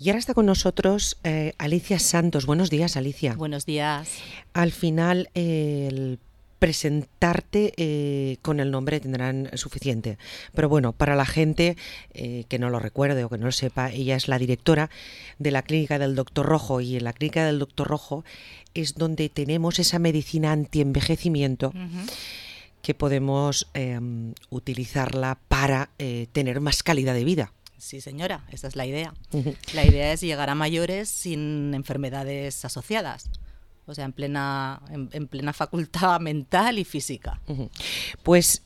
Y ahora está con nosotros Alicia Santos. Buenos días, Alicia. Buenos días. Al final, el presentarte con el nombre tendrán suficiente. Pero bueno, para la gente que no lo recuerde o que no lo sepa, ella es la directora de la Clínica del Doctor Rojo, y en la Clínica del Doctor Rojo es donde tenemos esa medicina antienvejecimiento que podemos utilizarla para tener más calidad de vida. Sí, señora, esa es la idea. La idea es llegar a mayores sin enfermedades asociadas. O sea, en plena facultad mental y física. Pues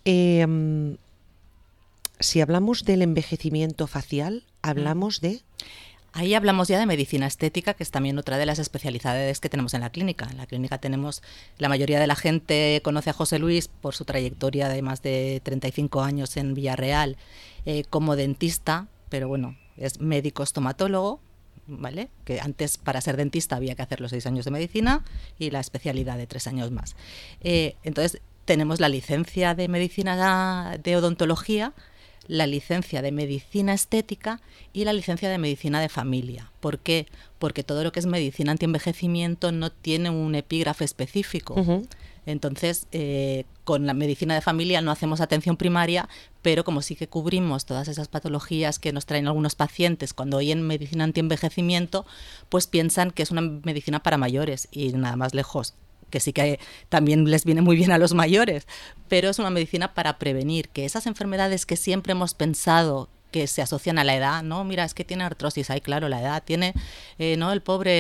si hablamos del envejecimiento facial, hablamos de... Ahí hablamos ya de medicina estética, que es también otra de las especialidades que tenemos en la clínica. En la clínica tenemos, la mayoría de la gente conoce a José Luis por su trayectoria de más de 35 años en Villarreal como dentista, pero bueno, es médico estomatólogo, ¿vale? Que antes, para ser dentista, había que hacer los 6 años de medicina y la especialidad de 3 años más. Entonces, tenemos la licencia de medicina de odontología, la licencia de medicina estética y la licencia de medicina de familia. ¿Por qué? Porque todo lo que es medicina antienvejecimiento no tiene un epígrafe específico. Entonces, con la medicina de familia no hacemos atención primaria, pero como sí que cubrimos todas esas patologías que nos traen algunos pacientes cuando oyen medicina antienvejecimiento, pues piensan que es una medicina para mayores y nada más lejos, que sí que también les viene muy bien a los mayores, pero es una medicina para prevenir que esas enfermedades que siempre hemos pensado que se asocian a la edad, no, mira, es que tiene artrosis, ay, claro, la edad tiene, no, el pobre,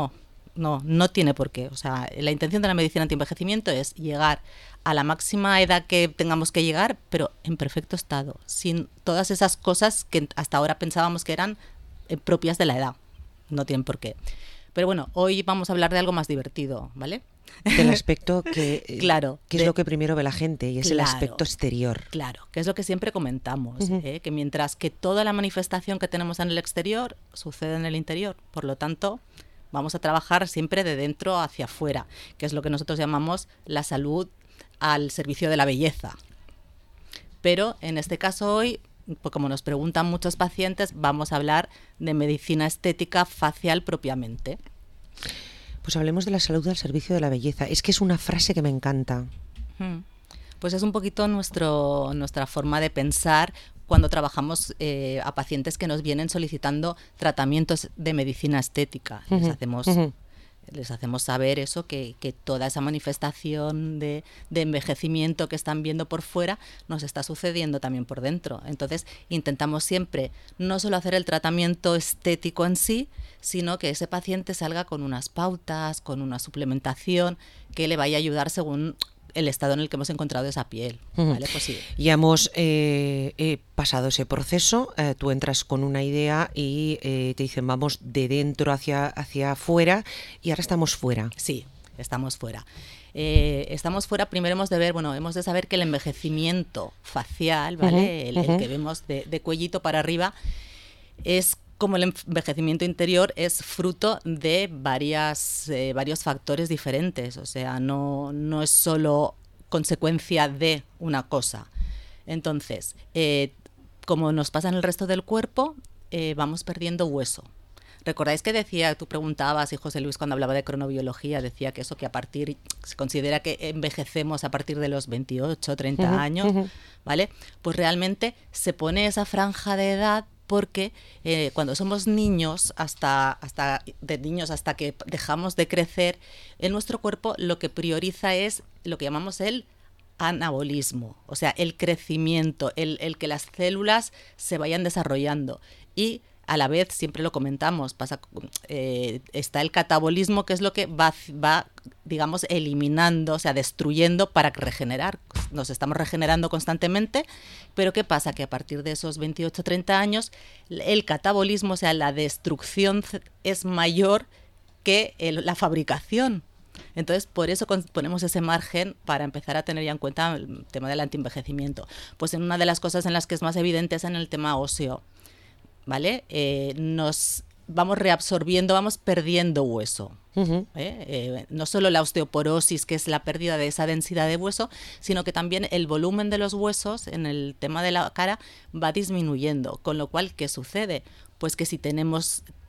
no tiene por qué. O sea, la intención de la medicina antienvejecimiento es llegar a la máxima edad que tengamos que llegar, pero en perfecto estado, sin todas esas cosas que hasta ahora pensábamos que eran propias de la edad. No tienen por qué. Pero bueno, hoy vamos a hablar de algo más divertido, ¿vale? Del aspecto que, claro, que es lo que primero ve la gente, y es el aspecto exterior. Claro, que es lo que siempre comentamos, que mientras que toda la manifestación que tenemos en el exterior sucede en el interior, por lo tanto vamos a trabajar siempre de dentro hacia afuera, que es lo que nosotros llamamos la salud al servicio de la belleza. Pero en este caso hoy, pues como nos preguntan muchos pacientes, vamos a hablar de medicina estética facial propiamente. Pues hablemos de la salud al servicio de la belleza. Es que es una frase que me encanta. Pues es un poquito nuestra forma de pensar cuando trabajamos a pacientes que nos vienen solicitando tratamientos de medicina estética. Les hacemos saber eso, que toda esa manifestación de envejecimiento que están viendo por fuera nos está sucediendo también por dentro. Entonces intentamos siempre no solo hacer el tratamiento estético en sí, sino que ese paciente salga con unas pautas, con una suplementación que le vaya a ayudar según el estado en el que hemos encontrado esa piel. ¿Vale? Pues sí. Ya hemos pasado ese proceso, tú entras con una idea y te dicen vamos de dentro hacia afuera, y ahora estamos fuera. Sí, estamos fuera. Estamos fuera, primero hemos de saber que el envejecimiento facial, ¿vale? El que vemos de cuellito para arriba, es como el envejecimiento interior, es fruto de varios factores diferentes. O sea, no es solo consecuencia de una cosa. Entonces, como nos pasa en el resto del cuerpo, vamos perdiendo hueso. ¿Recordáis que tú preguntabas, y José Luis cuando hablaba de cronobiología decía que eso, que se considera que envejecemos a partir de los 28, 30 años, ¿vale? Pues realmente se pone esa franja de edad porque cuando somos niños, hasta que dejamos de crecer, en nuestro cuerpo lo que prioriza es lo que llamamos el anabolismo, o sea, el crecimiento, el que las células se vayan desarrollando. Y a la vez, siempre lo comentamos, está el catabolismo, que es lo que va, digamos, eliminando, o sea, destruyendo para regenerar. Nos estamos regenerando constantemente, pero ¿qué pasa? Que a partir de esos 28, 30 años, el catabolismo, o sea, la destrucción es mayor que la fabricación. Entonces, por eso ponemos ese margen para empezar a tener ya en cuenta el tema del antienvejecimiento. Pues en una de las cosas en las que es más evidente es en el tema óseo, ¿vale? Nos vamos reabsorbiendo, vamos perdiendo hueso. No solo la osteoporosis, que es la pérdida de esa densidad de hueso, sino que también el volumen de los huesos en el tema de la cara va disminuyendo. Con lo cual, ¿qué sucede? Pues que si tenemos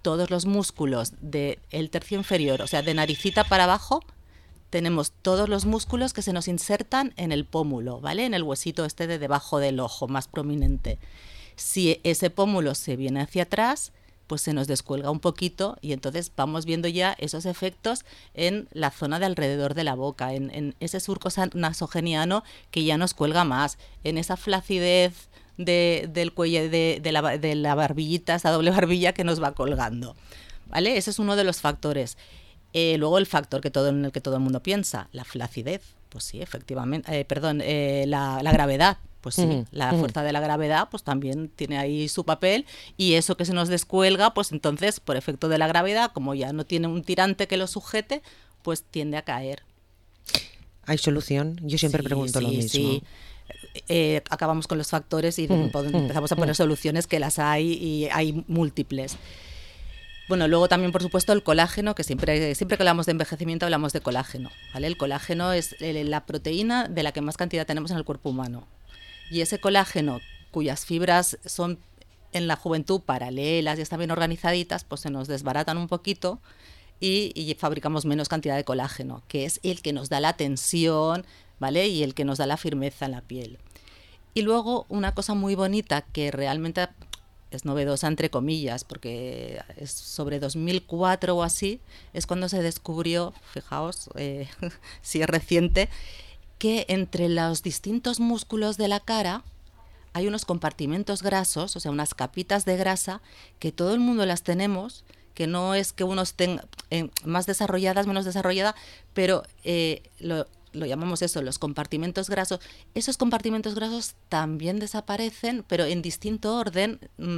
todos los músculos del tercio inferior, o sea, de naricita para abajo, tenemos todos los músculos que se nos insertan en el pómulo, ¿vale? En el huesito este de debajo del ojo, más prominente. Si ese pómulo se viene hacia atrás, pues se nos descuelga un poquito y entonces vamos viendo ya esos efectos en la zona de alrededor de la boca, en ese surco nasogeniano que ya nos cuelga más, en esa flacidez del cuello, de la barbillita, esa doble barbilla que nos va colgando, ¿vale? Ese es uno de los factores. Luego el factor en el que todo el mundo piensa, la flacidez, pues sí, efectivamente, la gravedad. Pues sí, la fuerza de la gravedad pues también tiene ahí su papel, y eso que se nos descuelga, pues entonces por efecto de la gravedad, como ya no tiene un tirante que lo sujete, pues tiende a caer. ¿Hay solución? Yo siempre pregunto lo mismo. Sí. Acabamos con los factores y empezamos a poner soluciones, que las hay y hay múltiples. Bueno, luego también, por supuesto, el colágeno, que siempre que hablamos de envejecimiento hablamos de colágeno, ¿vale? El colágeno es la proteína de la que más cantidad tenemos en el cuerpo humano. Y ese colágeno, cuyas fibras son en la juventud paralelas y están bien organizaditas, pues se nos desbaratan un poquito y fabricamos menos cantidad de colágeno, que es el que nos da la tensión, ¿vale? Y el que nos da la firmeza en la piel. Y luego una cosa muy bonita que realmente es novedosa, entre comillas, porque es sobre 2004 o así, es cuando se descubrió, fijaos, si es reciente, que entre los distintos músculos de la cara hay unos compartimentos grasos, o sea, unas capitas de grasa, que todo el mundo las tenemos, que no es que unos tengan más desarrolladas, menos desarrolladas, pero lo llamamos eso, los compartimentos grasos. Esos compartimentos grasos también desaparecen, pero en distinto orden,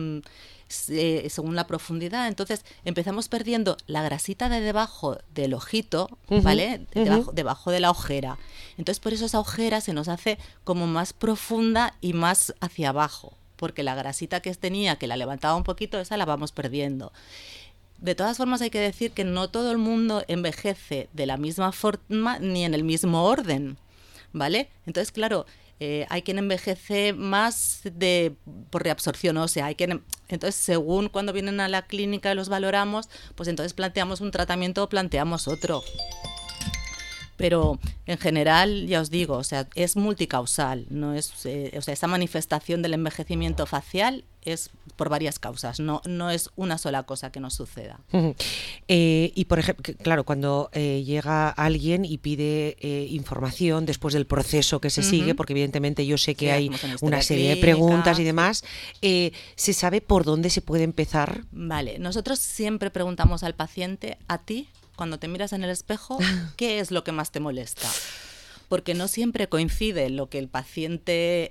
según la profundidad. Entonces empezamos perdiendo la grasita de debajo del ojito, ¿vale? Debajo de la ojera. Entonces por eso esa ojera se nos hace como más profunda y más hacia abajo, porque la grasita que tenía, que la levantaba un poquito, esa la vamos perdiendo. De todas formas, hay que decir que no todo el mundo envejece de la misma forma ni en el mismo orden, ¿vale? Entonces, claro, hay quien envejece más por reabsorción ósea, entonces, según cuando vienen a la clínica y los valoramos, pues entonces planteamos un tratamiento o planteamos otro. Pero en general, ya os digo, o sea, es multicausal, no es, o sea, esa manifestación del envejecimiento facial es por varias causas, no es una sola cosa que nos suceda. Y por ejemplo, claro, cuando llega alguien y pide información después del proceso que se sigue, porque evidentemente yo sé que hay una serie de preguntas y demás, ¿se sabe por dónde se puede empezar? Vale, nosotros siempre preguntamos al paciente, a ti, cuando te miras en el espejo, ¿qué es lo que más te molesta? Porque no siempre coincide a lo que el paciente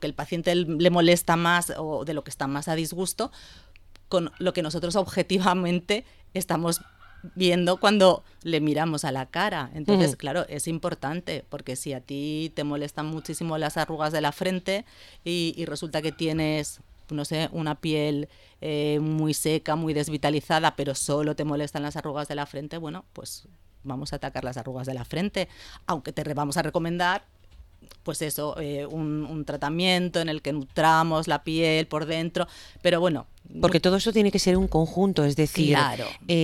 le molesta más o de lo que está más a disgusto con lo que nosotros objetivamente estamos viendo cuando le miramos a la cara. Entonces, claro, es importante, porque si a ti te molestan muchísimo las arrugas de la frente y resulta que tienes, no sé, una piel muy seca, muy desvitalizada, pero solo te molestan las arrugas de la frente, bueno, pues vamos a atacar las arrugas de la frente, aunque vamos a recomendar, pues eso, un tratamiento en el que nutramos la piel por dentro, pero bueno. Porque todo eso tiene que ser un conjunto, es decir, claro.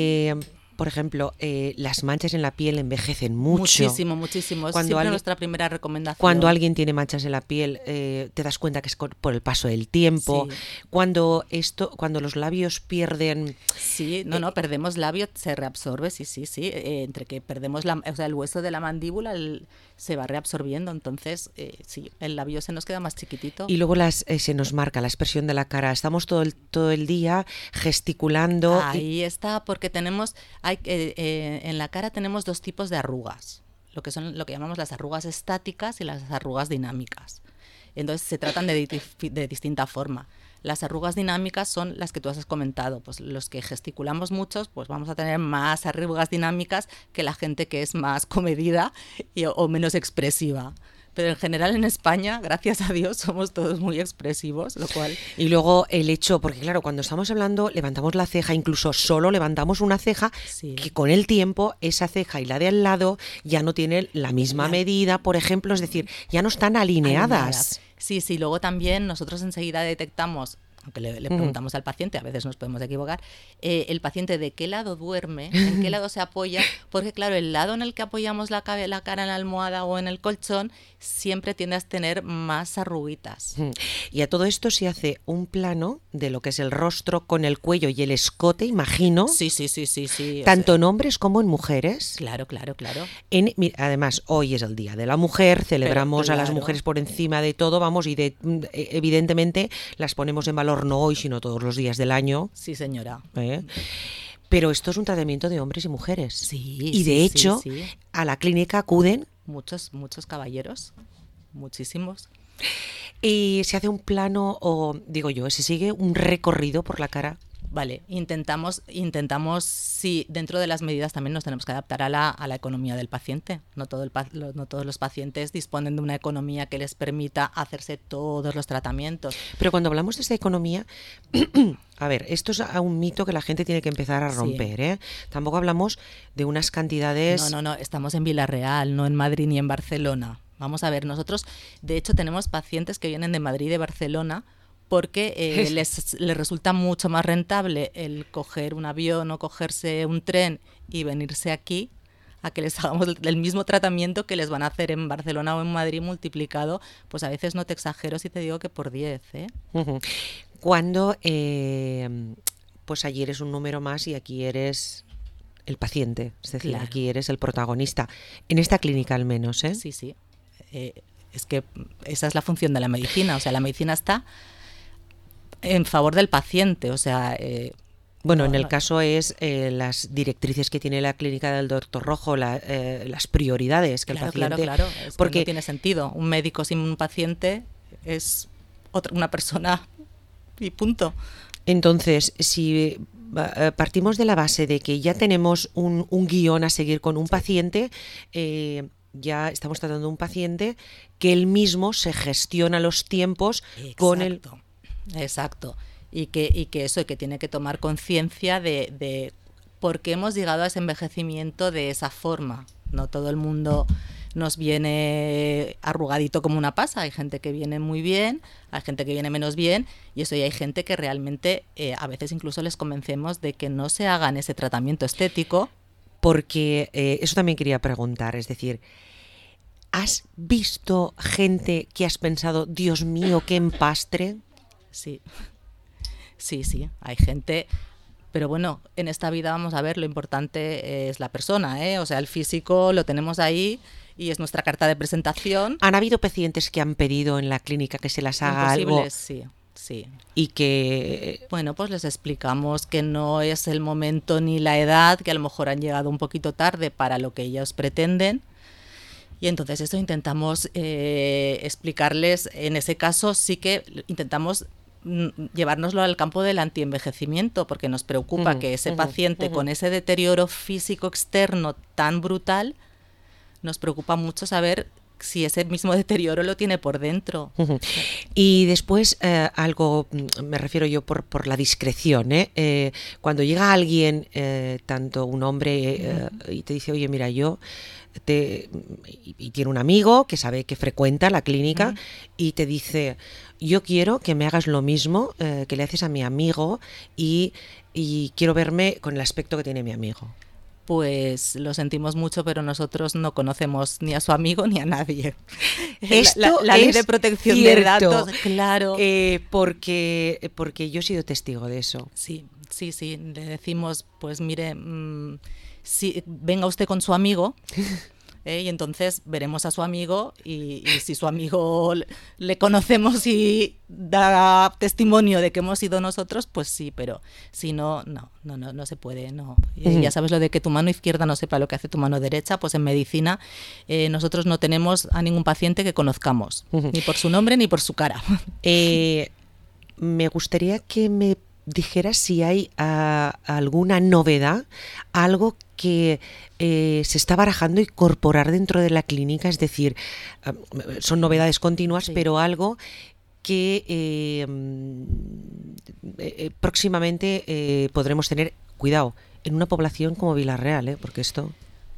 Por ejemplo, las manchas en la piel envejecen mucho. Muchísimo. Es siempre nuestra primera recomendación. Cuando alguien tiene manchas en la piel, te das cuenta que es por el paso del tiempo. Sí. Cuando los labios pierden... Sí, perdemos labio, se reabsorbe, sí. Entre que perdemos el hueso de la mandíbula se va reabsorbiendo, entonces sí, el labio se nos queda más chiquitito. Y luego se nos marca la expresión de la cara. Estamos todo el día gesticulando. Ahí está, porque tenemos... en la cara tenemos dos tipos de arrugas, lo que llamamos las arrugas estáticas y las arrugas dinámicas. Entonces se tratan de distinta forma. Las arrugas dinámicas son las que tú has comentado, pues los que gesticulamos muchos, pues vamos a tener más arrugas dinámicas que la gente que es más comedida o menos expresiva. Pero en general en España, gracias a Dios, somos todos muy expresivos, lo cual... Y luego el hecho, porque claro, cuando estamos hablando, levantamos la ceja, incluso solo levantamos una ceja, sí, que con el tiempo esa ceja y la de al lado ya no tienen la misma medida, por ejemplo, es decir, ya no están alineadas. Sí, luego también nosotros enseguida detectamos aunque le preguntamos al paciente, a veces nos podemos equivocar, el paciente de qué lado duerme, en qué lado se apoya, porque claro, el lado en el que apoyamos la cara en la almohada o en el colchón siempre tiende a tener más arruguitas. Y a todo esto se hace un plano de lo que es el rostro con el cuello y el escote, imagino. Sí. Tanto en hombres como en mujeres. Claro. Además, hoy es el Día de la Mujer, celebramos a las mujeres por encima de todo, vamos, y evidentemente las ponemos en valor no hoy, sino todos los días del año. Sí, señora. Pero esto es un tratamiento de hombres y mujeres. Sí. Y de hecho, a la clínica acuden muchos caballeros, muchísimos. Y se hace un plano, o digo yo, se sigue un recorrido por la cara. Vale, intentamos, sí, dentro de las medidas también nos tenemos que adaptar a la economía del paciente. No todos los pacientes disponen de una economía que les permita hacerse todos los tratamientos. Pero cuando hablamos de esta economía, a ver, esto es un mito que la gente tiene que empezar a romper, ¿eh? Tampoco hablamos de unas cantidades... No, estamos en Villarreal, no en Madrid ni en Barcelona. Vamos a ver, nosotros de hecho tenemos pacientes que vienen de Madrid y de Barcelona porque les resulta mucho más rentable el coger un avión o cogerse un tren y venirse aquí a que les hagamos el mismo tratamiento que les van a hacer en Barcelona o en Madrid multiplicado, pues a veces no te exagero si te digo que por 10, ¿eh? Cuando pues allí eres un número más y aquí eres el paciente, es decir, claro, aquí eres el protagonista, en esta clínica al menos, ¿eh? Sí. Es que esa es la función de la medicina, o sea, la medicina está en favor del paciente, o sea... Bueno, en el caso es las directrices que tiene la clínica del Doctor Rojo, las prioridades que el paciente... Claro, porque no tiene sentido. Un médico sin un paciente es una persona y punto. Entonces, si partimos de la base de que ya tenemos un guión a seguir con un paciente... ya estamos tratando de un paciente que él mismo se gestiona los tiempos. Con el... Exacto. Y que tiene que tomar conciencia de por qué hemos llegado a ese envejecimiento de esa forma. No todo el mundo nos viene arrugadito como una pasa. Hay gente que viene muy bien, hay gente que viene menos bien, y eso, y hay gente que realmente a veces incluso les convencemos de que no se hagan ese tratamiento estético. Porque eso también quería preguntar, es decir, ¿has visto gente que has pensado, Dios mío, qué empastre? Sí, hay gente, pero bueno, en esta vida vamos a ver, lo importante es la persona, ¿eh? O sea, el físico lo tenemos ahí y es nuestra carta de presentación. ¿Han habido pacientes que han pedido en la clínica que se las haga algo? Sí. Y que... Bueno, pues les explicamos que no es el momento ni la edad, que a lo mejor han llegado un poquito tarde para lo que ellos pretenden. Y entonces eso intentamos explicarles. En ese caso sí que intentamos llevárnoslo al campo del antienvejecimiento, porque nos preocupa que ese paciente con ese deterioro físico externo tan brutal, nos preocupa mucho saber si ese mismo deterioro lo tiene por dentro. Y después algo, me refiero yo por la discreción, cuando llega alguien, tanto un hombre, y te dice, oye, mira, y tiene un amigo que sabe que frecuenta la clínica y te dice, yo quiero que me hagas lo mismo que le haces a mi amigo y quiero verme con el aspecto que tiene mi amigo. Pues lo sentimos mucho, pero nosotros no conocemos ni a su amigo ni a nadie. Esto la ley de protección de datos, claro. Porque yo he sido testigo de eso. Sí. Le decimos, pues mire, venga usted con su amigo. Y entonces veremos a su amigo y si su amigo le conocemos y da testimonio de que hemos sido nosotros, pues sí, pero si no se puede, no. Ya sabes lo de que tu mano izquierda no sepa lo que hace tu mano derecha, pues en medicina nosotros no tenemos a ningún paciente que conozcamos, ni por su nombre ni por su cara. Me gustaría que me dijeras si hay alguna novedad, algo que se está barajando incorporar dentro de la clínica, es decir, son novedades continuas, sí, pero algo que próximamente podremos tener, cuidado, en una población como Villarreal, porque esto...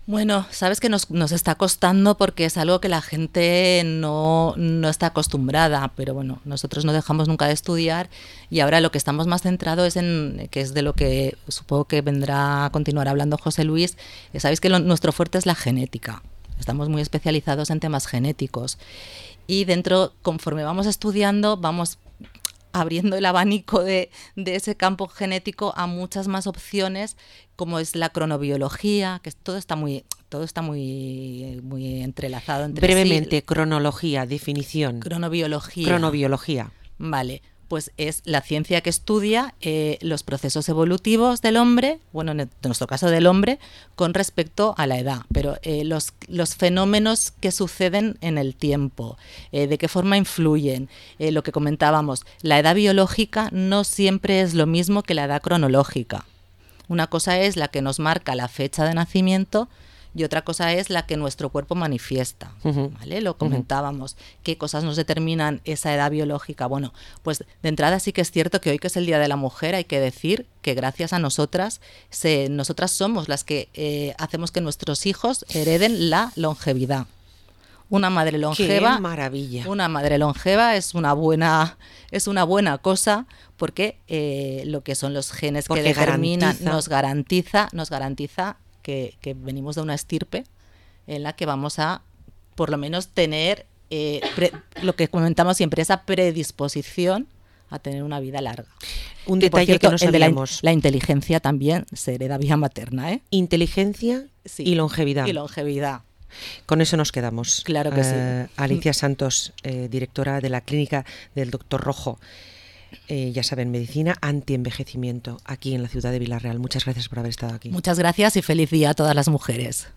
Bueno, sabes que nos está costando porque es algo que la gente no está acostumbrada, pero bueno, nosotros no dejamos nunca de estudiar y ahora lo que estamos más centrados es en, que es de lo que supongo que vendrá a continuar hablando José Luis, sabéis que nuestro fuerte es la genética, estamos muy especializados en temas genéticos y dentro, conforme vamos estudiando, vamos abriendo el abanico de ese campo genético a muchas más opciones, como es la cronobiología, que todo está muy entrelazado entre Brevemente, sí. Cronología, definición. Cronobiología. Vale, pues es la ciencia que estudia los procesos evolutivos del hombre, bueno, en nuestro caso del hombre, con respecto a la edad, pero los fenómenos que suceden en el tiempo, de qué forma influyen, lo que comentábamos, la edad biológica no siempre es lo mismo que la edad cronológica. Una cosa es la que nos marca la fecha de nacimiento y otra cosa es la que nuestro cuerpo manifiesta, ¿vale? Lo comentábamos, qué cosas nos determinan esa edad biológica. Bueno, pues de entrada sí que es cierto que hoy, que es el Día de la Mujer, hay que decir que gracias a nosotras somos las que hacemos que nuestros hijos hereden la longevidad. Una madre longeva, ¡qué maravilla! Una madre longeva es una buena cosa porque lo que son los genes que determinan nos garantiza que venimos de una estirpe en la que vamos a, por lo menos, tener lo que comentamos siempre, esa predisposición a tener una vida larga. Un detalle por cierto, que no sabíamos. La inteligencia también se hereda vía materna, ¿eh? Inteligencia y longevidad. Y longevidad. Con eso nos quedamos. Claro que sí. Alicia Santos, directora de la clínica del Doctor Rojo. Ya saben, medicina antienvejecimiento, aquí en la ciudad de Vila Real. Muchas gracias por haber estado aquí. Muchas gracias y feliz día a todas las mujeres.